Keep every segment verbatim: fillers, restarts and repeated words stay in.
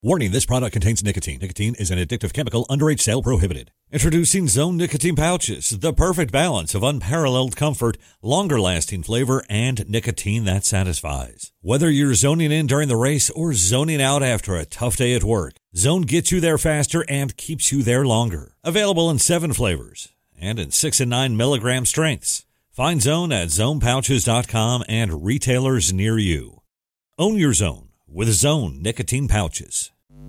Warning, this product contains nicotine. Nicotine is an addictive chemical. Underage sale prohibited. Introducing Zone Nicotine Pouches, the perfect balance of unparalleled comfort, longer-lasting flavor, and nicotine that satisfies. Whether you're zoning in during the race or zoning out after a tough day at work, Zone gets you there faster and keeps you there longer. Available in seven flavors and in six and nine milligram strengths. Find Zone at zone pouches dot com and retailers near you. Own your Zone with Zone Nicotine Pouches.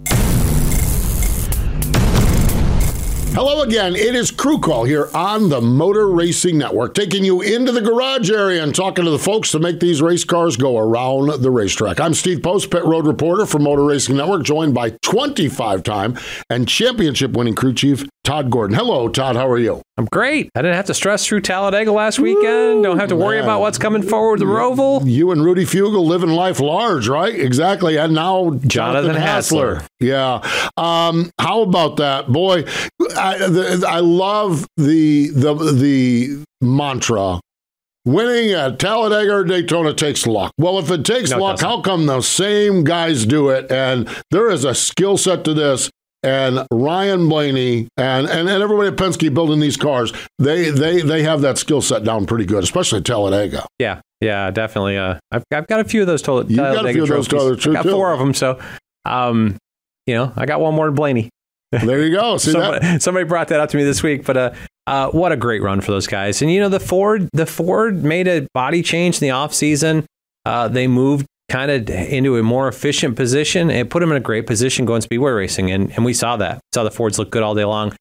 Hello again. It is Crew Call here on the Motor Racing Network, taking you into the garage area and talking to the folks to make these race cars go around the racetrack. I'm Steve Post, pit road reporter for Motor Racing Network, joined by twenty-five time and championship-winning crew chief Todd Gordon. Hello, Todd. How are you? I'm great. I didn't have to stress through Talladega last weekend. Ooh, Don't have to worry man. about what's coming forward with the Roval. You and Rudy Fugle living life large, right? Exactly. And now Jonathan, Jonathan Hassler. Hassler. Yeah. Um, how about that? Boy, I, the, I love the, the, the mantra. Winning at Talladega or Daytona takes luck. Well, if it takes No, it luck, doesn't. how come the same guys do it? And there is a skill set to this. And Ryan Blaney and, and, and everybody at Penske building these cars, they they they have that skill set down pretty good, especially at Talladega. Yeah, yeah, definitely. Uh, I've I've got a few of those Tal- You got a Talladega few of those trophies. Talladega, I got too. four of them, so um, you know, I got one more than Blaney. There you go. See somebody, that? somebody brought that up to me this week, but uh, uh, what a great run for those guys. And you know, the Ford the Ford made a body change in the off season. Uh, they moved kind of into a more efficient position and put them in a great position going speedway racing. And, and we saw that. We saw the Fords look good all day long.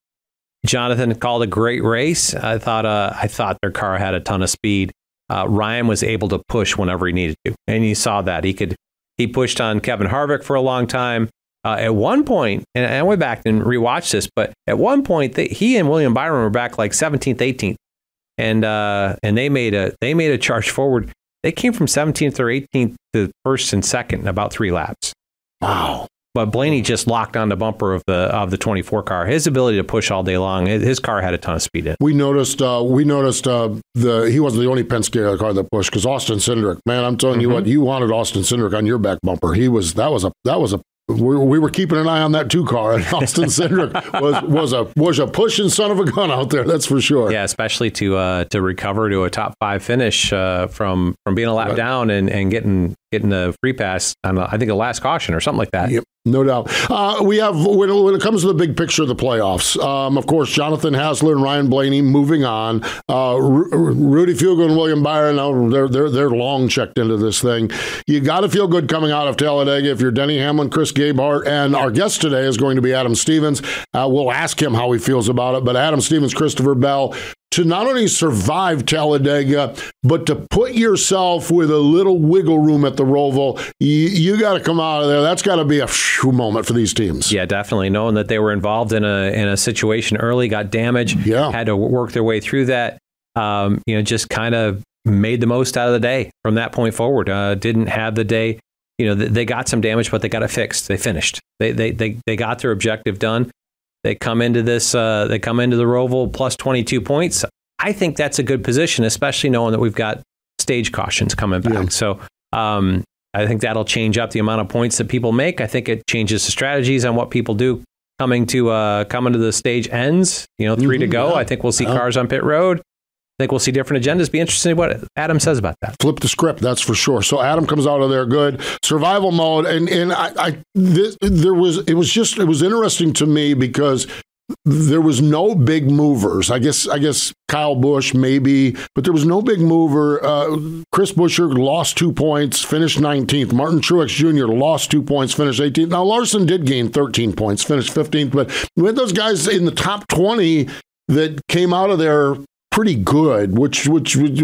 Jonathan called a great race. I thought uh, I thought their car had a ton of speed. Uh, Ryan was able to push whenever he needed to. And you saw that. He could he pushed on Kevin Harvick for a long time. Uh, at one point, and I went back and rewatched this, but at one point, they, he and William Byron were back like seventeenth, eighteenth. And uh, and they made a they made a charge forward. They came from seventeenth or eighteenth to first and second in about three laps. Wow. But Blaney just locked on the bumper of the of the twenty-four car. His ability to push all day long, his car had a ton of speed in it. We noticed. Uh, we noticed uh, the he wasn't the only Penske car that pushed because Austin Cindric. Man, I'm telling Mm-hmm. you what, you wanted Austin Cindric on your back bumper. He was that was a that was a. We, we were keeping an eye on that two car, and Austin Cindric was was a was a pushing son of a gun out there. That's for sure. Yeah, especially to uh, to recover to a top five finish uh, from from being a lap Right. down and, and getting getting the free pass on uh, I think the last caution or something like that. Yep, no doubt. Uh, we have when, when it comes to the big picture of the playoffs. Um, of course, Jonathan Hassler and Ryan Blaney moving on. Uh, Ru- Rudy Fugle and William Byron, now they're they're they're long checked into this thing. You got to feel good coming out of Talladega if you're Denny Hamlin, Chris Gabehart, and our guest today is going to be Adam Stevens. Uh, we'll ask him how he feels about it. But Adam Stevens, Christopher Bell, to not only survive Talladega, but to put yourself with a little wiggle room at the Roval, you, you got to come out of there. That's got to be a phew moment for these teams. Yeah, definitely. Knowing that they were involved in a in a situation early, got damaged, Yeah. had to work their way through that. Um, you know, just kind of made the most out of the day from that point forward. Uh, didn't have the day. You know, they got some damage, but they got it fixed. They finished. They they they they got their objective done. They come into this. Uh, they come into the Roval plus twenty-two points. I think that's a good position, especially knowing that we've got stage cautions coming back. Yeah. So um, I think that'll change up the amount of points that people make. I think it changes the strategies on what people do coming to uh, coming to the stage ends. You know, three Mhm, to go. yeah. I think we'll see Yeah. cars on pit road. I think we'll see different agendas. Be interested in what Adam says about that. Flip the script, that's for sure. So Adam comes out of there good. Survival mode, and and I, I this, there was it was just it was interesting to me because there was no big movers. I guess I guess Kyle Busch maybe, but there was no big mover. Uh, Chris Buescher lost two points, finished nineteenth. Martin Truex Junior lost two points, finished eighteenth. Now Larson did gain thirteen points, finished fifteenth. But we had those guys in the top twenty that came out of there pretty good, which, which, which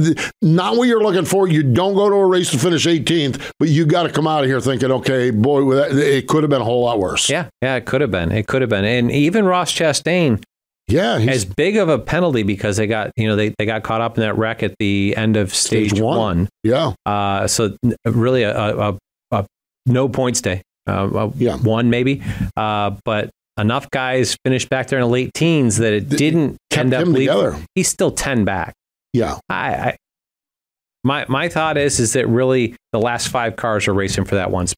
not what you're looking for. You don't go to a race to finish eighteenth, but you got to come out of here thinking, okay, boy, it could have been a whole lot worse. Yeah, yeah, it could have been. It could have been. And even Ross Chastain, yeah, he's, as big of a penalty because they got, you know, they, they got caught up in that wreck at the end of stage, Stage one. one. yeah, Uh, so really a, a, a no points day. Uh, Yeah. One maybe. Uh, but enough guys finished back there in the late teens that it didn't kept end up him leaving. together. He's still ten back. Yeah, I, I my my thought is is that really the last five cars are racing for that one spot.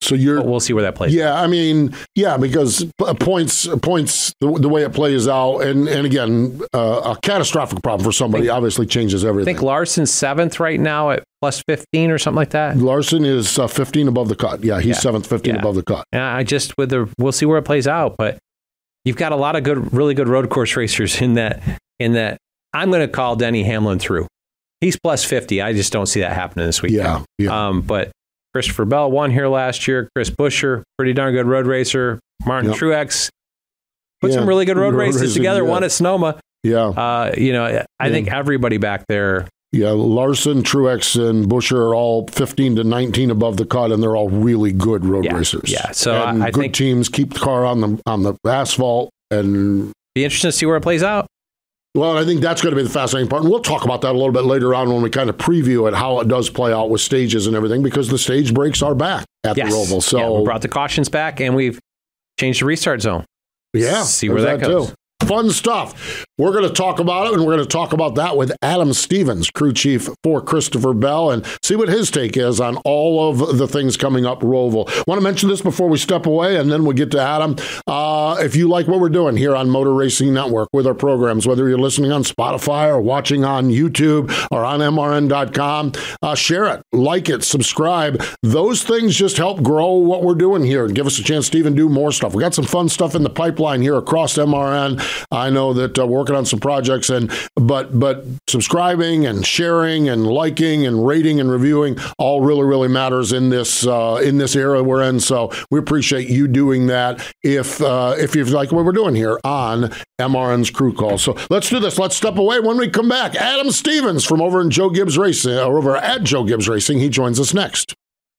So you're. But we'll see where that plays. Yeah, I mean, yeah, because points, points, the, the way it plays out, and and again, uh, a catastrophic problem for somebody think, obviously changes everything. I think Larson's seventh right now at plus fifteen or something like that. Larson is uh, fifteen above the cut. Yeah, he's yeah. seventh, fifteen yeah. above the cut. Yeah, I just with the we'll see where it plays out, but you've got a lot of good, really good road course racers in that. In that, I'm going to call Denny Hamlin through. He's plus fifty. I just don't see that happening this weekend. Yeah, yeah. Um, but Christopher Bell won here last year. Chris Buescher, pretty darn good road racer. Martin yep. Truex put yeah. some really good road, road races racing, together. Yeah. Won at Sonoma. Yeah. Uh, you know, I yeah. think everybody back there. Yeah, Larson, Truex, and Buescher are all fifteen to nineteen above the cut, and they're all really good road yeah. racers. Yeah, so and I good think teams keep the car on the on the asphalt, and be interesting to see where it plays out. Well, I think that's going to be the fascinating part. And we'll talk about that a little bit later on when we kind of preview it, how it does play out with stages and everything, because the stage breaks are back at yes. the Roval. So yeah, we brought the cautions back, and we've changed the restart zone. Yeah. See where that, that goes. Too. Fun stuff. We're going to talk about it, and we're going to talk about that with Adam Stevens, crew chief for Christopher Bell, and see what his take is on all of the things coming up Roval. Want to mention this before we step away, and then we'll get to Adam. Uh, if you like what we're doing here on Motor Racing Network with our programs, whether you're listening on Spotify or watching on YouTube or on M R N dot com, uh, share it, like it, subscribe. Those things just help grow what we're doing here and give us a chance to even do more stuff. We got some fun stuff in the pipeline here across M R N. I know that uh, working on some projects, and but but subscribing and sharing and liking and rating and reviewing all really really matters in this uh, in this era we're in. So we appreciate you doing that. If uh, if you like what we're doing here on M R N's Crew Call, so let's do this. Let's step away. When we come back, Adam Stevens from over in Joe Gibbs Racing, or over at Joe Gibbs Racing, he joins us next.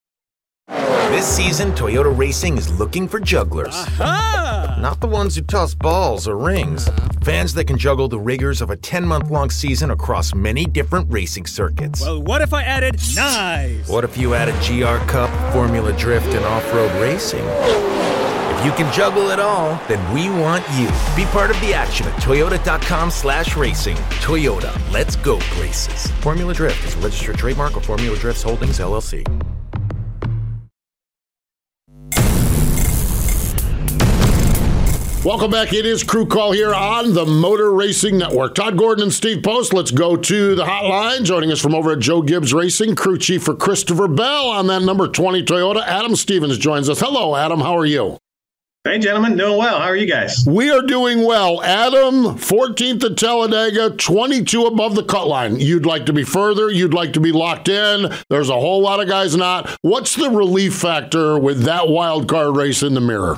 This season, Toyota Racing is looking for jugglers. Aha! Not the ones who toss balls or rings. Fans that can juggle the rigors of a ten-month-long season across many different racing circuits. Well, what if I added knives? What if you added G R Cup, Formula Drift, and off-road racing? If you can juggle it all, then we want you. Be part of the action at toyota.com slash racing. Toyota, let's go places. Formula Drift is a registered trademark of Formula Drifts Holdings, L L C. Welcome back. It is Crew Call here on the Motor Racing Network. Todd Gordon and Steve Post. Let's go to the hotline. Joining us from over at Joe Gibbs Racing, crew chief for Christopher Bell on that number twenty Toyota. Adam Stevens joins us. Hello, Adam. How are you? Hey, gentlemen. Doing well. How are you guys? We are doing well. Adam, fourteenth at Talladega, twenty-two above the cut line. You'd like to be further. You'd like to be locked in. There's a whole lot of guys not. What's the relief factor with that wild card race in the mirror?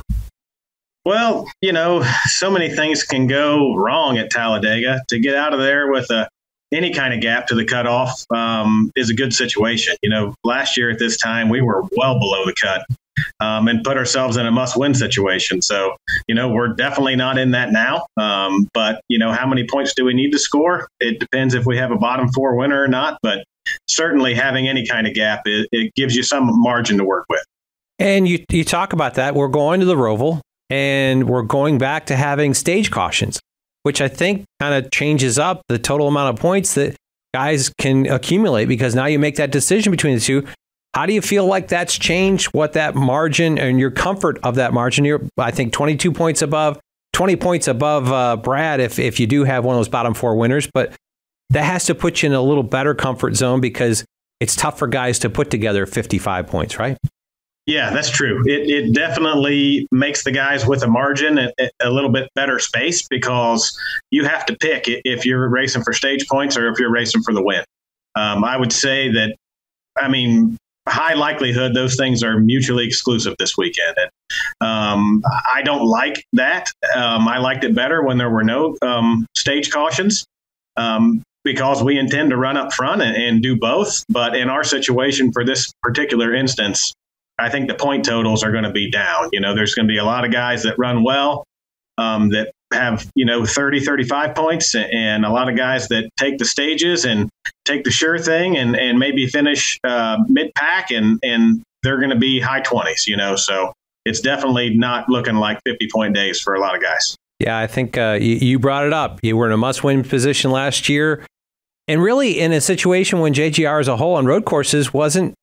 Well, you know, so many things can go wrong at Talladega. To get out of there with a, any kind of gap to the cutoff um, is a good situation. You know, last year at this time, we were well below the cut um, and put ourselves in a must-win situation. So, you know, we're definitely not in that now. Um, but, you know, how many points do we need to score? It depends if we have a bottom four winner or not. But certainly having any kind of gap, it, it gives you some margin to work with. And you, you talk about that. We're going to the Roval. And we're going back to having stage cautions, which I think kind of changes up the total amount of points that guys can accumulate, because now you make that decision between the two. How do you feel like that's changed what that margin and your comfort of that margin? You're, I think, twenty-two points above, twenty points above uh, Brad if, if you do have one of those bottom four winners. But that has to put you in a little better comfort zone, because it's tough for guys to put together fifty-five points, right? Yeah, that's true. It it definitely makes the guys with a margin a, a little bit better space, because you have to pick if you're racing for stage points or if you're racing for the win. Um, I would say that, I mean, high likelihood those things are mutually exclusive this weekend. And um, I don't like that. Um, I liked it better when there were no um, stage cautions. Um, because we intend to run up front and, and do both. But in our situation for this particular instance, I think the point totals are going to be down. You know, there's going to be a lot of guys that run well, um, that have, you know, thirty, thirty-five points, and a lot of guys that take the stages and take the sure thing and, and maybe finish uh, mid-pack, and, and they're going to be high twenties, you know. So it's definitely not looking like fifty-point days for a lot of guys. Yeah, I think uh, you, you brought it up. You were in a must-win position last year. And really in a situation when J G R as a whole on road courses wasn't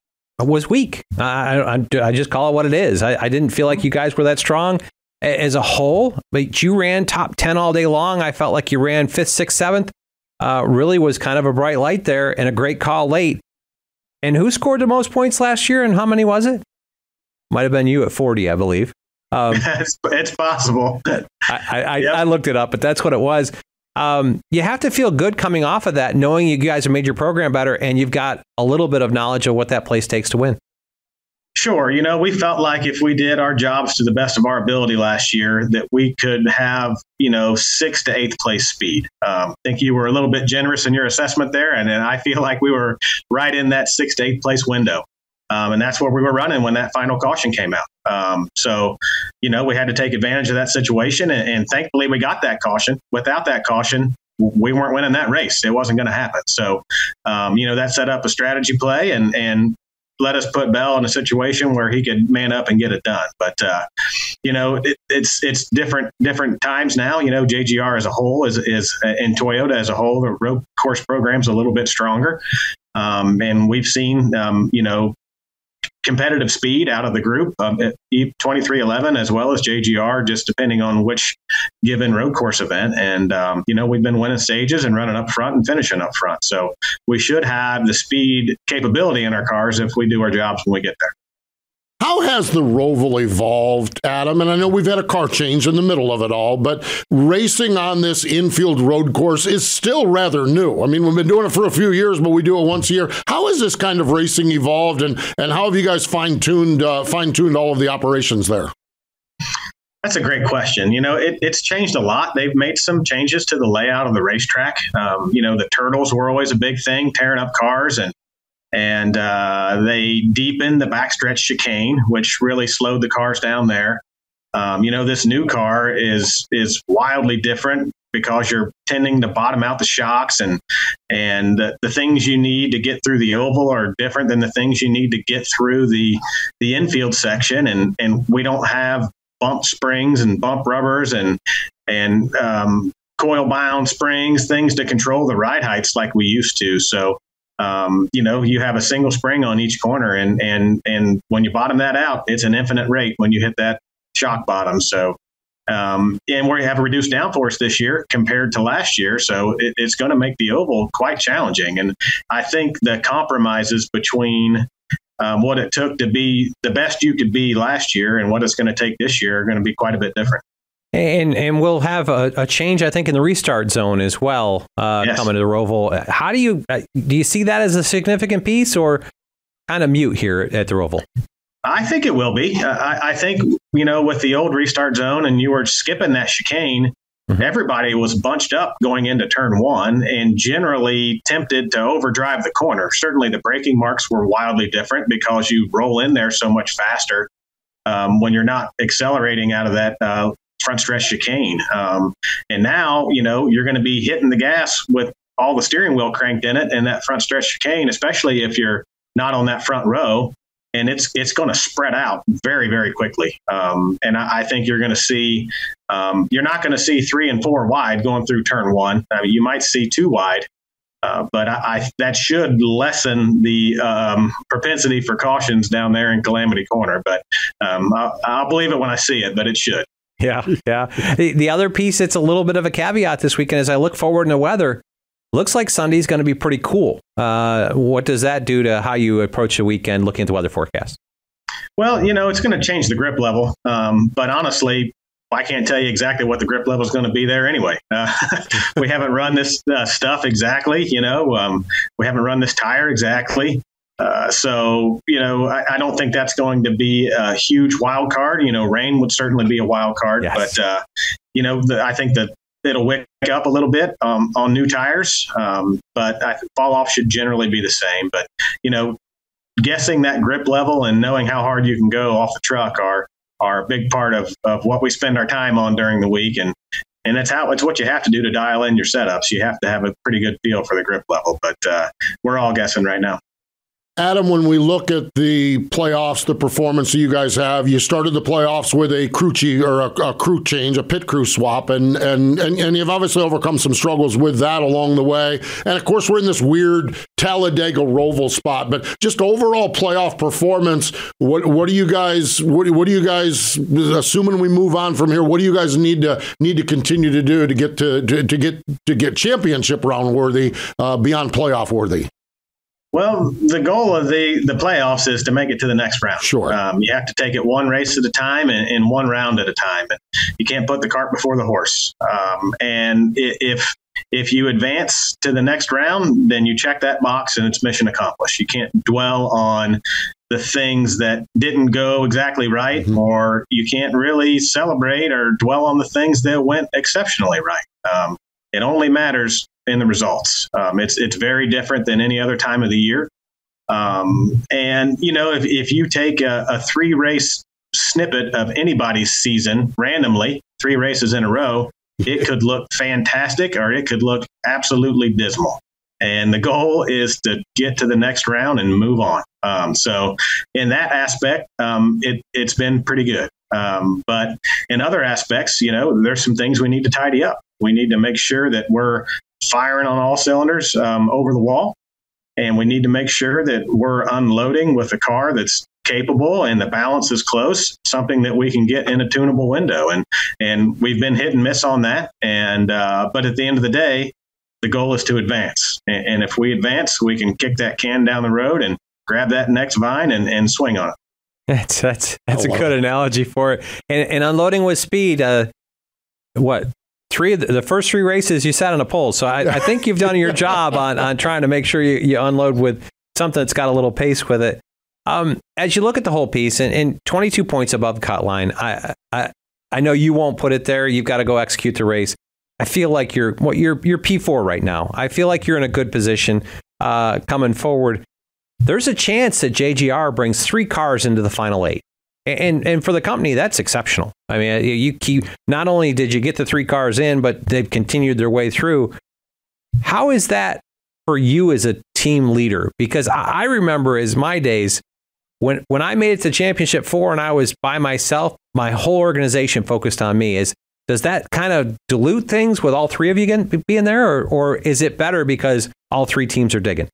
was weak. I, I, I just call it what it is. I, I didn't feel like you guys were that strong as a whole, but you ran top ten all day long. I felt like you ran fifth, sixth, seventh. Uh, really was kind of a bright light there and a great call late. And who scored the most points last year and how many was it? Might have been you at forty, I believe. Um, it's, it's possible. I, I, yep. I looked it up, but that's what it was. Um, you have to feel good coming off of that, knowing you guys have made your program better and you've got a little bit of knowledge of what that place takes to win. Sure. You know, we felt like if we did our jobs to the best of our ability last year, that we could have, you know, sixth to eighth place speed. Um, I think you were a little bit generous in your assessment there. And, and I feel like we were right in that sixth to eighth place window. Um, and that's where we were running when that final caution came out. Um, so, you know, we had to take advantage of that situation. And, and thankfully, we got that caution. Without that caution, we weren't winning that race. It wasn't going to happen. So, um, you know, that set up a strategy play and, and let us put Bell in a situation where he could man up and get it done. But, uh, you know, it, it's it's different different times now. You know, J G R as a whole is, is and Toyota as a whole, the road course program's a little bit stronger. Um, and we've seen, um, you know, competitive speed out of the group, um, twenty-three eleven as well as J G R, just depending on which given road course event. And, um, you know, we've been winning stages and running up front and finishing up front. So we should have the speed capability in our cars if we do our jobs when we get there. How has the Roval evolved, Adam? And I know we've had a car change in the middle of it all, but racing on this infield road course is still rather new. I mean, we've been doing it for a few years, but we do it once a year. How has this kind of racing evolved, and, and how have you guys fine-tuned uh, fine-tuned all of the operations there? That's a great question. You know, it, it's changed a lot. They've made some changes to the layout of the racetrack. Um, you know, the turtles were always a big thing, tearing up cars, and And uh, they deepened the backstretch chicane, which really slowed the cars down there. Um, you know, this new car is is wildly different because you're tending to bottom out the shocks, and and the, the things you need to get through the oval are different than the things you need to get through the the infield section. And and we don't have bump springs and bump rubbers and and um, coil bound springs, things to control the ride heights like we used to. So. Um, you know, you have a single spring on each corner, and and and when you bottom that out, it's an infinite rate when you hit that shock bottom. So, um, and we have a reduced downforce this year compared to last year, so it, it's going to make the oval quite challenging. And I think the compromises between um, what it took to be the best you could be last year and what it's going to take this year are going to be quite a bit different. And and we'll have a, a change, I think, in the restart zone as well, uh, yes. coming to the Roval. How do you uh, do you see that as a significant piece, or kind of mute here at the Roval? I think it will be. Uh, I, I think, you know, with the old restart zone and you were skipping that chicane, mm-hmm. everybody was bunched up going into turn one and generally tempted to overdrive the corner. Certainly the braking marks were wildly different because you roll in there so much faster um, when you're not accelerating out of that uh front stretch chicane. Um, and now, you know, you're going to be hitting the gas with all the steering wheel cranked in it and that front stretch chicane, especially if you're not on that front row. And it's it's going to spread out very, very quickly. Um, and I, I think you're going to see, um, you're not going to see three and four wide going through turn one. I mean, you might see two wide, uh, but I, I that should lessen the um, propensity for cautions down there in Calamity Corner. But um, I'll, I'll believe it when I see it, but it should. Yeah, yeah. The, the other piece, it's a little bit of a caveat this weekend as I look forward in the weather. Looks like Sunday's going to be pretty cool. Uh, what does that do to how you approach the weekend looking at the weather forecast? Well, you know, it's going to change the grip level. Um, but honestly, I can't tell you exactly what the grip level is going to be there anyway. Uh, we haven't run this uh, stuff exactly. You know, um, we haven't run this tire exactly. Uh, so, you know, I, I don't think that's going to be a huge wild card. You know, rain would certainly be a wild card, yes. but, uh, you know, the, I think that it'll wick up a little bit um, on new tires, um, but I, fall off should generally be the same. But, you know, guessing that grip level and knowing how hard you can go off the truck are are a big part of, of what we spend our time on during the week. And And that's how it's what you have to do to dial in your setups. You have to have a pretty good feel for the grip level, but uh, we're all guessing right now. Adam, when we look at the playoffs, the performance that you guys have, you started the playoffs with a crew chi- or a, a crew change, a pit crew swap, and, and and and you've obviously overcome some struggles with that along the way. And of course, we're in this weird Talladega Roval spot, but just overall playoff performance. What what do you guys what, what do you guys assuming we move on from here? What do you guys need to need to continue to do to get to to, to get to get championship round worthy, uh, beyond playoff worthy? Well, the goal of the, the playoffs is to make it to the next round. Sure. Um, you have to take it one race at a time and, and one round at a time. And you can't put the cart before the horse. Um, and if if you advance to the next round, then you check that box and it's mission accomplished. You can't dwell on the things that didn't go exactly right, mm-hmm. or you can't really celebrate or dwell on the things that went exceptionally right. Um, it only matters in the results. Um, it's it's very different than any other time of the year. Um, and, you know, if, if you take a, a three race snippet of anybody's season randomly, three races in a row, it could look fantastic or it could look absolutely dismal. And the goal is to get to the next round and move on. Um, so in that aspect, um, it, it's been pretty good. Um, but in other aspects, you know, there's some things we need to tidy up. We need to make sure that we're firing on all cylinders um, over the wall. And we need to make sure that we're unloading with a car that's capable and the balance is close, something that we can get in a tunable window. And and we've been hit and miss on that. And uh, but at the end of the day, the goal is to advance. And, and if we advance, we can kick that can down the road and grab that next vine and, and swing on it. That's that's that's oh, a good wow. analogy for it. And, and unloading with speed, uh, what? Three of the, the first three races you sat on a pole. So I, I think you've done your job on, on trying to make sure you, you unload with something that's got a little pace with it. Um, as you look at the whole piece and, and twenty-two points above the cut line, I, I I know you won't put it there. You've got to go execute the race. I feel like you're what you're you're P four right now. I feel like you're in a good position uh, coming forward. There's a chance that J G R brings three cars into the final eight. And and for the company, that's exceptional. I mean, you keep not only did you get the three cars in, but they've continued their way through. How is that for you as a team leader? Because I remember as my days when when I made it to championship four and I was by myself, my whole organization focused on me. Is does that kind of dilute things with all three of you again being there, or or is it better because all three teams are digging?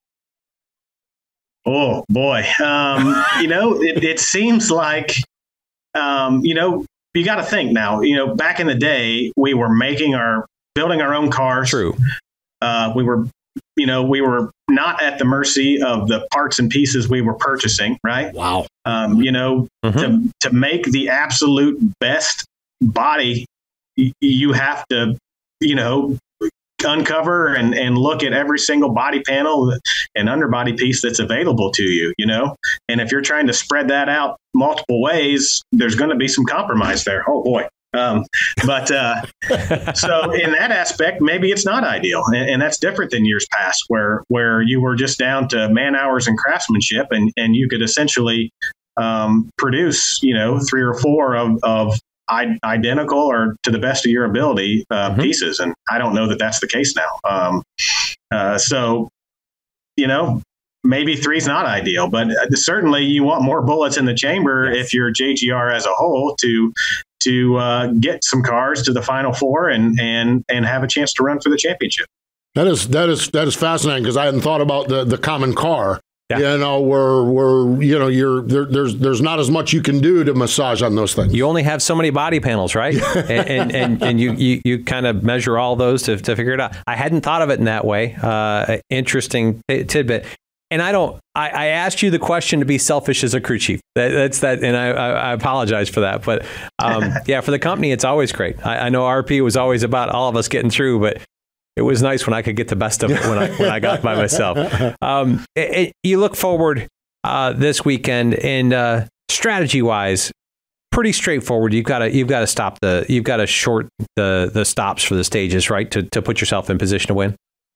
Oh, boy. Um, you know, it, it seems like, um, you know, you got to think now, you know, back in the day, we were making our building our own cars. True. Uh, we were, you know, we were not at the mercy of the parts and pieces we were purchasing. Right. Wow. Um, you know, mm-hmm. to, to make the absolute best body, y- you have to, you know, uncover and, and look at every single body panel and underbody piece that's available to you, you know, and if you're trying to spread that out multiple ways, there's going to be some compromise there. Oh boy. Um, but uh, so in that aspect, maybe it's not ideal. And, and that's different than years past where, where you were just down to man hours and craftsmanship and, and you could essentially um, produce, you know, three or four of, of identical or to the best of your ability uh, mm-hmm. pieces. And I don't know that that's the case now. Um, uh, so, you know, maybe three's not ideal, but certainly you want more bullets in the chamber yes. if you're J G R as a whole to to uh, get some cars to the final four and and and have a chance to run for the championship. That is that is that is fascinating because I hadn't thought about the the common car. Yeah. You know, where where you know you're there, there's there's not as much you can do to massage on those things. You only have so many body panels, right? and, and and and you you, you kind of measure all those to to figure it out. I hadn't thought of it in that way. Uh, interesting t- tidbit. And I don't. I, I asked you the question to be selfish as a crew chief. That, that's that, and I, I, I apologize for that. But um, yeah, for the company, it's always great. I, I know R P was always about all of us getting through, but it was nice when I could get the best of it when I when I got by myself. Um, it, it, you look forward uh, this weekend, and uh, strategy wise, pretty straightforward. You've got to you've got to stop the you've got to short the the stops for the stages, right? To to put yourself in position to win.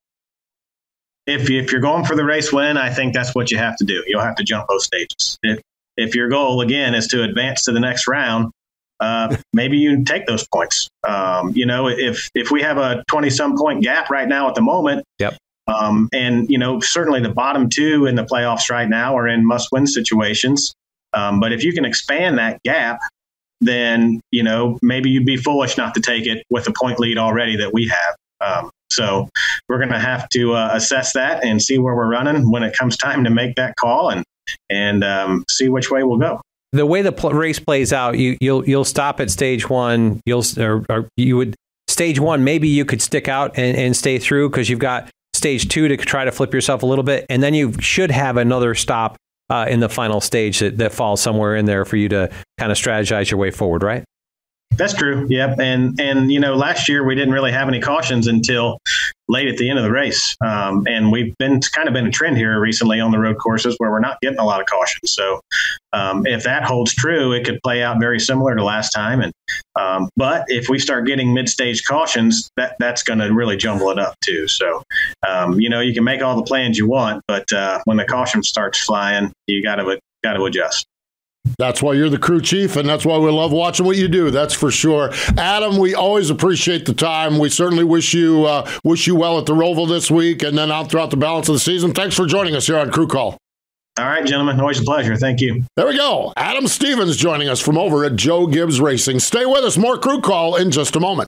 If if you're going for the race win, I think that's what you have to do. You'll have to jump those stages. If if your goal again is to advance to the next round, uh, maybe you take those points. Um, you know, if if we have a twenty some point gap right now at the moment, yep. Um, and, you know, certainly the bottom two in the playoffs right now are in must-win situations. Um, but if you can expand that gap, then, you know, maybe you'd be foolish not to take it with the point lead already that we have. Um, so we're going to have to uh, assess that and see where we're running when it comes time to make that call and and um, see which way we'll go. The way the pl- race plays out, you, you'll you'll stop at stage one. You'll or, or you would stage one. Maybe you could stick out and, and stay through because you've got stage two to try to flip yourself a little bit, and then you should have another stop uh, in the final stage that, that falls somewhere in there for you to kind of strategize your way forward, right? That's true. Yep. And, and, you know, last year we didn't really have any cautions until late at the end of the race. Um, and we've been it's kind of been a trend here recently on the road courses where we're not getting a lot of cautions. So um, if that holds true, it could play out very similar to last time. And um, but if we start getting mid-stage cautions, that that's going to really jumble it up too. So, um, you know, you can make all the plans you want, but uh, when the caution starts flying, you got to got to adjust. That's why you're the crew chief, and that's why we love watching what you do. That's for sure. Adam, we always appreciate the time. We certainly wish you uh, wish you well at the Roval this week and then out throughout the balance of the season. Thanks for joining us here on Crew Call. All right, gentlemen. Always a pleasure. Thank you. There we go. Adam Stevens joining us from over at Joe Gibbs Racing. Stay with us. More Crew Call in just a moment.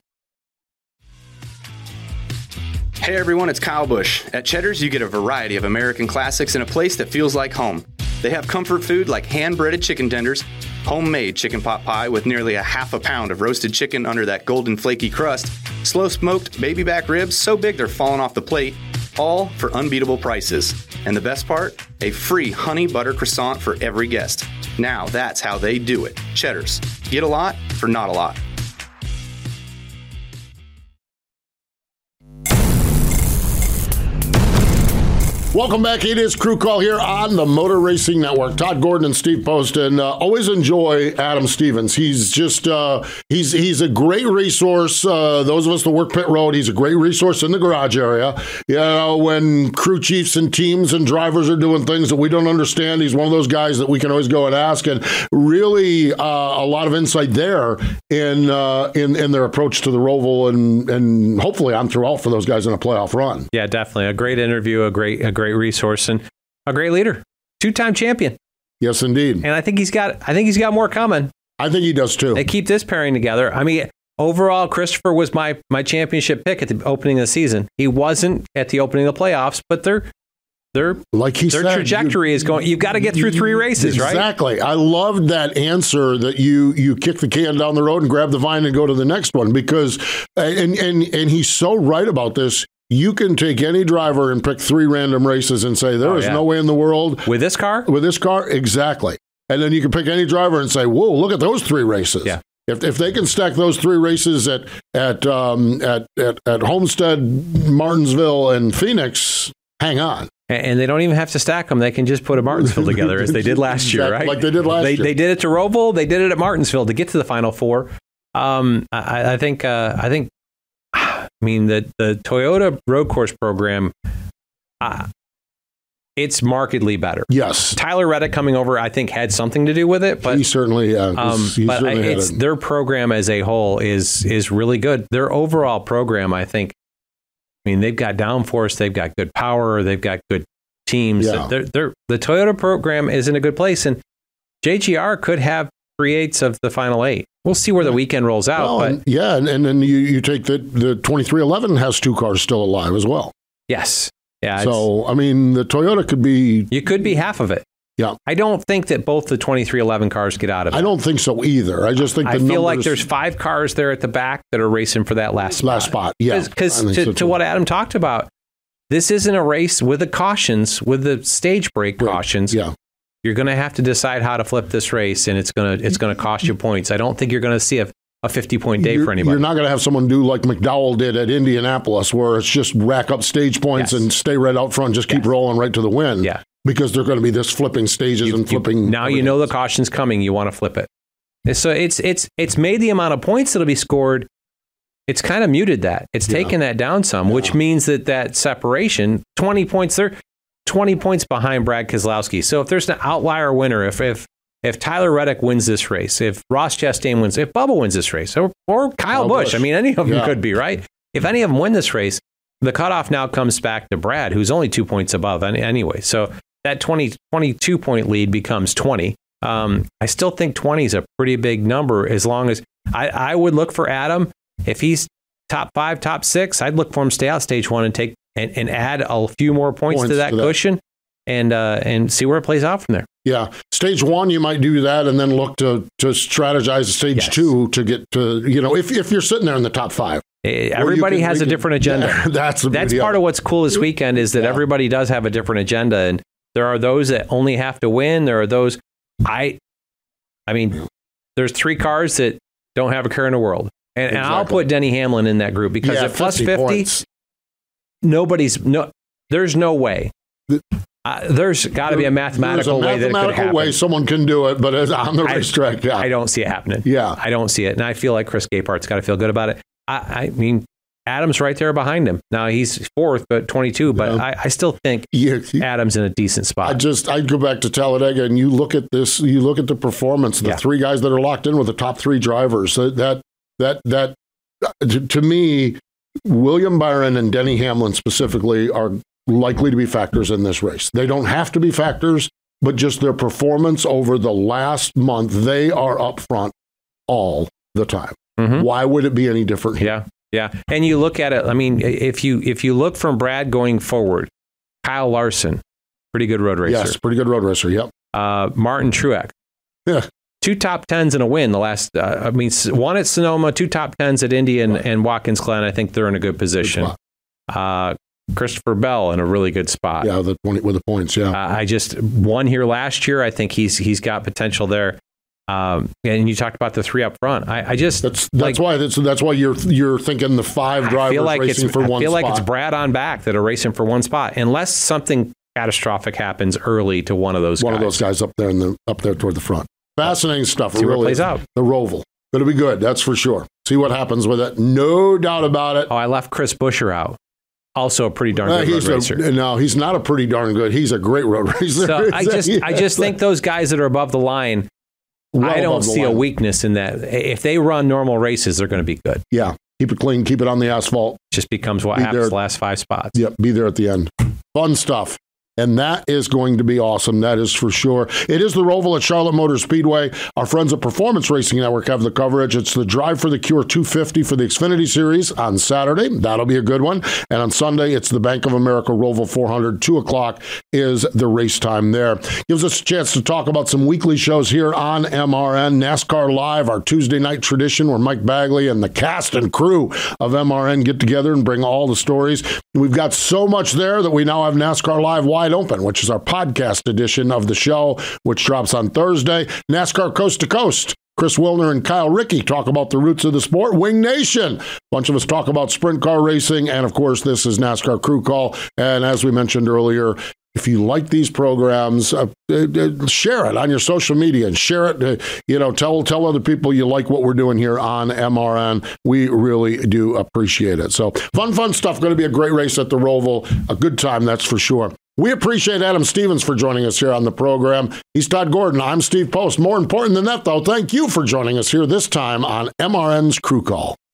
Hey everyone, it's Kyle Busch. At Cheddar's, you get a variety of American classics in a place that feels like home. They have comfort food like hand-breaded chicken tenders, homemade chicken pot pie with nearly a half a pound of roasted chicken under that golden flaky crust, slow-smoked baby back ribs so big they're falling off the plate, all for unbeatable prices. And the best part? A free honey butter croissant for every guest. Now that's how they do it. Cheddar's. Get a lot for not a lot. Welcome back. It is Crew Call here on the Motor Racing Network. Todd Gordon and Steve Post, and uh, always enjoy Adam Stevens. He's just uh, he's he's a great resource. Uh, those of us that work pit road, he's a great resource in the garage area. You know, when crew chiefs and teams and drivers are doing things that we don't understand, he's one of those guys that we can always go and ask. And really, uh, a lot of insight there in uh, in in their approach to the Roval, and and hopefully on throughout for those guys in a playoff run. Yeah, definitely a great interview, a great a great. Great resource and a great leader, two-time champion. Yes, indeed. And I think he's got. I think he's got more coming. I think he does too. They keep this pairing together. I mean, overall, Christopher was my my championship pick at the opening of the season. He wasn't at the opening of the playoffs, but they're they're like he their said, trajectory you, is going. You've got to get through three races, exactly. right? Exactly. I loved that answer that you you kick the can down the road and grab the vine and go to the next one because and and and he's so right about this. You can take any driver and pick three random races and say, there oh, is yeah. no way in the world. With this car? With this car, exactly. And then you can pick any driver and say, whoa, look at those three races. Yeah. If if they can stack those three races at at um, at, at, at Homestead, Martinsville, and Phoenix, hang on. And they don't even have to stack them. They can just put a Martinsville together as they did last year, right? Like they did last they, year. They did it to Roval. They did it at Martinsville to get to the Final Four. Um, I, I think uh, I think I mean, the, the Toyota road course program, uh, it's markedly better. Yes. Tyler Reddick coming over, I think, had something to do with it. But he certainly, uh, um, he but certainly I, it's, had it. Their program as a whole is is really good. Their overall program, I think, I mean, they've got downforce, they've got good power, they've got good teams. Yeah. They're, they're, the Toyota program is in a good place, and J G R could have three-eighths of the final eight. We'll see where the weekend rolls out. Well, but and, yeah, and, and then you, you take the, the twenty-three eleven has two cars still alive as well. Yes. Yeah. So, I mean, the Toyota could be... You could be half of it. Yeah. I don't think that both the twenty-three eleven cars get out of it. I don't think so either. I just think the I feel numbers, like there's five cars there at the back that are racing for that last spot. Last spot, yeah. Because to, so to what Adam talked about, this isn't a race with the cautions, with the stage break right. cautions. Yeah. You're going to have to decide how to flip this race, and it's going to it's going to cost you points. I don't think you're going to see a, a fifty-point day you're, for anybody. You're not going to have someone do like McDowell did at Indianapolis, where it's just rack up stage points yes. and stay right out front, just keep yes. rolling right to the win. Yeah. Because they're going to be this flipping stages you, and flipping. You, now you know the caution's coming. You want to flip it. So it's it's it's made the amount of points that'll be scored. It's kind of muted that. It's yeah. taken that down some, yeah. which means that that separation, twenty points there. twenty points behind Brad Keselowski. So if there's an outlier winner, if if if Tyler Reddick wins this race, if Ross Chastain wins, if Bubba wins this race, or, or Kyle, Kyle Busch, Busch, I mean, any of them yeah. could be, right? If any of them win this race, the cutoff now comes back to Brad, who's only two points above anyway. So that twenty, twenty-two point lead becomes twenty. Um, I still think twenty is a pretty big number as long as I, I would look for Adam. If he's top five, top six, I'd look for him to stay out stage one and take and, and add a few more points, points to that to cushion that. and uh, and see where it plays out from there. Yeah. Stage one, you might do that and then look to to strategize stage yes. two to get to, you know, if, if you're sitting there in the top five. Everybody can, has a different agenda. Yeah, that's that's part of what's cool this weekend is that yeah. everybody does have a different agenda. And there are those that only have to win. There are those, I, I mean, there's three cars that don't have a care in the world. And, exactly. and I'll put Denny Hamlin in that group because yeah, at plus fifty, points. nobody's, no, there's no way. The, Uh, there's got to be a mathematical a way that it could happen. way someone can do it, but it's on the I, racetrack, yeah. I don't see it happening. Yeah. I don't see it. And I feel like Chris Gapehart's got to feel good about it. I, I mean, Adam's right there behind him. Now, he's fourth, but twenty-two, but yeah. I, I still think yeah. Adam's in a decent spot. I just, I'd go back to Talladega, and you look at this, you look at the performance, the yeah. three guys that are locked in with the top three drivers. That, that, that, that to me, William Byron and Denny Hamlin specifically are likely to be factors in this race. They don't have to be factors, but just their performance over the last month, they are up front all the time. Mm-hmm. Why would it be any different here? Yeah, yeah. And you look at it, I mean, if you if you look from Brad going forward, Kyle Larson, pretty good road racer. Yes, pretty good road racer, yep. Uh, Martin Truex. Yeah. Two top tens and a win the last, uh, I mean, one at Sonoma, two top tens at Indy and, right. and Watkins Glen. I think they're in a good position. Good uh, Christopher Bell in a really good spot. Yeah, the twenty with the points. Yeah, uh, I just won here last year. I think he's he's got potential there. Um, and you talked about the three up front. I, I just that's that's like, why that's that's why you're you're thinking the five drivers I feel like racing it's, for one. I feel spot. like it's Brad on back that are racing for one spot, unless something catastrophic happens early to one of those. One guys. of those guys up there in the up there toward the front. Fascinating stuff. See it really really plays out. The Roval. It'll be good. That's for sure. See what happens with it. No doubt about it. Oh, I left Chris Buescher out. Also a pretty darn good uh, road racer. A, no, he's not a pretty darn good. He's a great road racer. So I just, I just think those guys that are above the line, well I don't see line. a weakness in that. If they run normal races, they're going to be good. Yeah, keep it clean, keep it on the asphalt. Just becomes what be happens there. the last five spots. Yep, be there at the end. Fun stuff. And that is going to be awesome. That is for sure. It is the Roval at Charlotte Motor Speedway. Our friends at Performance Racing Network have the coverage. It's the Drive for the Cure two fifty for the Xfinity Series on Saturday. That'll be a good one. And on Sunday, it's the Bank of America Roval four hundred. two o'clock is the race time there. Gives us a chance to talk about some weekly shows here on M R N. NASCAR Live, our Tuesday night tradition where Mike Bagley and the cast and crew of M R N get together and bring all the stories. We've got so much there that we now have NASCAR Live Wide Open, which is our podcast edition of the show, which drops on Thursday. NASCAR Coast to Coast. Chris Wilner and Kyle Rickey talk about the roots of the sport. Wing Nation. A bunch of us talk about sprint car racing. And, of course, this is NASCAR Crew Call. And as we mentioned earlier, if you like these programs, uh, uh, share it on your social media and share it. Uh, you know, tell tell other people you like what we're doing here on M R N. We really do appreciate it. So fun, fun stuff. Going to be a great race at the Roval. A good time, that's for sure. We appreciate Adam Stevens for joining us here on the program. He's Todd Gordon. I'm Steve Post. More important than that, though, thank you for joining us here this time on M R N's Crew Call.